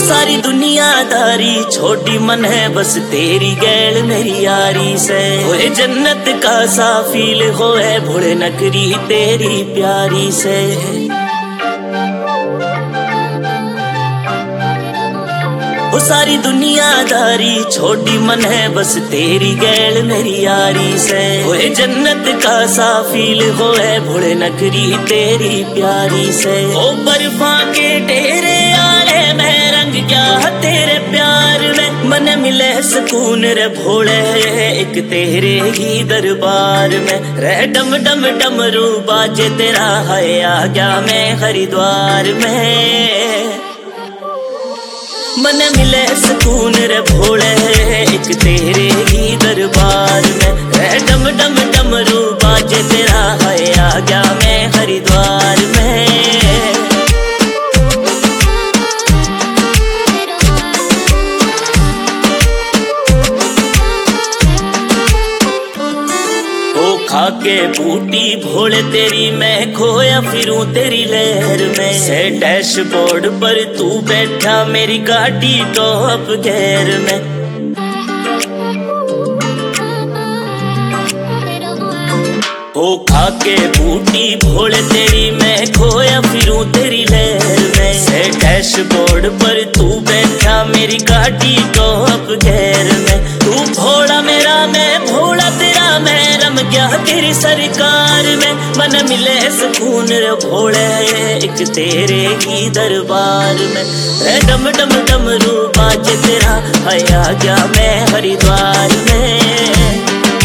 सारी दुनियादारी छोटी मन है बस तेरी गैल मेरी यारी से। ओए जन्नत का सा फील होए भोले नगरी तेरी प्यारी से। वो सारी दुनियादारी छोटी मन है बस तेरी गैल मेरी यारी से। ओए जन्नत का सा फील होए भोले नगरी तेरी प्यारी से। ओ बर्फा के डेरे आले मैं रंग क्या तेरे प्यार में। मन मिले सुकून रे भोले एक तेरे ही दरबार में। रे डम डम डमरू बाजे तेरा है आ गया मैं हरिद्वार में। मन मिले सुकून रे भोले एक तेरे ही दरबार में। रे डम डम डमरू बाजे तेरा है आ गया मैं हरिद्वार में। खाके बूटी भोले तेरी मैं खोया फिरूं तेरी लहर में। से डैशबोर्ड पर तू बैठा मेरी गाड़ी टॉप गियर में। ओ खाके बूटी भोले तेरी मैं खोया फिरूं तेरी लहर में। से डैशबोर्ड पर तू बैठा मेरी गाड़ी टॉप गियर में। तू भोला मेरा मैं भोला तेरा मैं रम गया तेरी सरकार में। मन मिले सुकून रे भोले एक तेरे ही दरबार में। रे डम डम डमरू बाजे तेरा है आ गया मैं हरिद्वार में।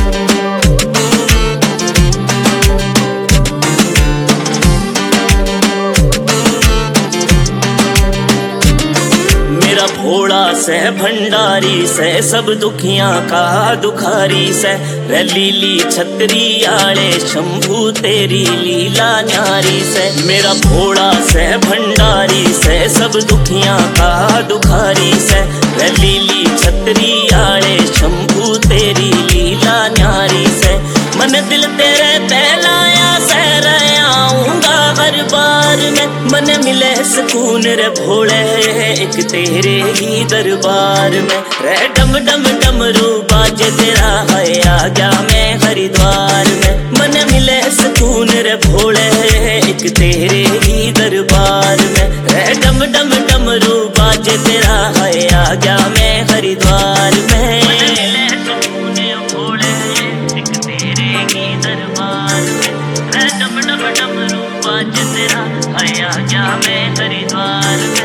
मेरा भोला से भंडारी से सब दुखियां का दुखारी से। रे लीली छतरी आले शंभू तेरी लीला न्यारी से। मेरा भोला से भंडारी से सब दुखियां का दुखारी से। रे लीली छतरी आले शंभू तेरी लीला न्यारी से। मन दिल तेरे पहलाया से आऊंगा हर बार में। मन मिले सुकून रे भोले एक तेरे ही दरबार में। रे डम डम डमरू बाजे तेरा है आ गया मैं हरिद्वार में। मन मिले सुकून रे भोले एक तेरे ही दरबार में। रे डम डम डमरू बाजे तेरा है आ गया मैं हरिद्वार में। मन मिले सुकून भोले एक तेरे ही दरबार में। रे डम डम डमरू बाजे तेरा है आ गया मैं हरिद्वार में।